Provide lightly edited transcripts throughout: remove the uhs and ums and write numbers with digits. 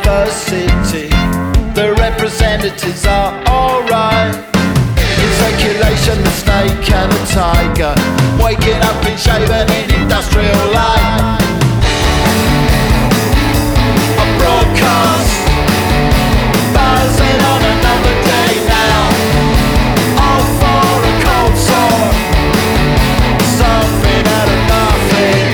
another city. The representatives are alright. In circulation, the snake and the tiger, waking up in shaven in industrial light. A broadcast, buzzing on another day now. All for a cold sore, something out of nothing.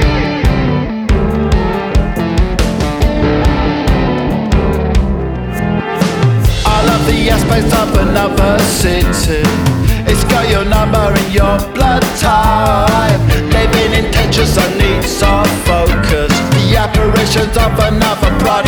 I love the aspects of another city. It's got your number and your blood type. Living in Tetris, I need soft focus. The apparitions of another product.